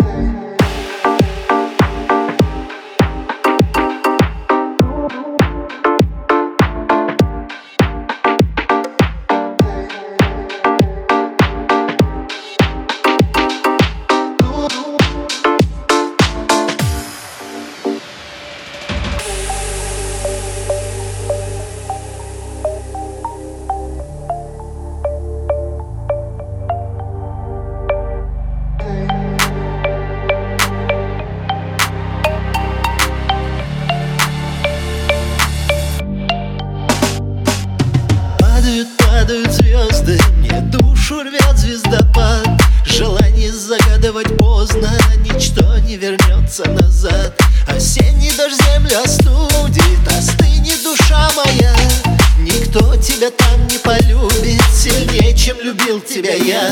Падают звезды, мне душу рвет звездопад. Желание загадывать поздно, ничто не вернется назад. Осенний дождь землю остудит, остынет душа моя. Никто тебя там не полюбит сильнее, чем любил тебя я.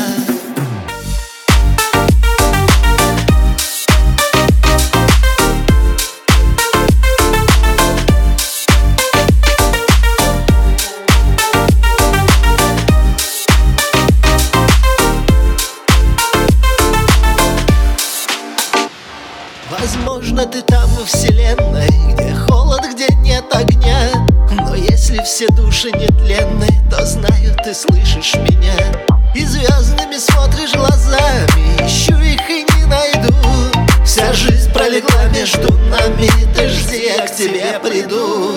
Возможно, ты там во вселенной, где холод, где нет огня. Но если все души нетленны, то знаю, ты слышишь меня. И звездными смотришь глазами, ищу их и не найду. Вся жизнь пролегла между нами, ты жди, я к тебе приду.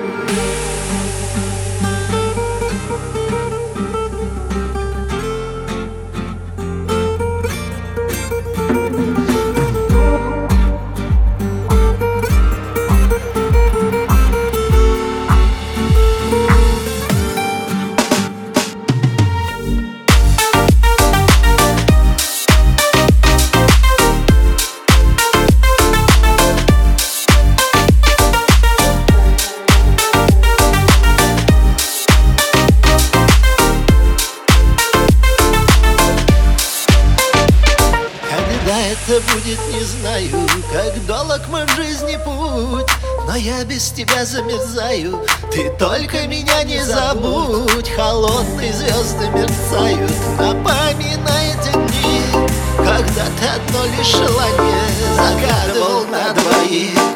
Это будет, не знаю, как долг мой в жизни путь. Но я без тебя замерзаю, ты только меня не забудь. Холодные звезды мерцают, напоминая те дни, когда ты одно лишь желание загадывал на двоих.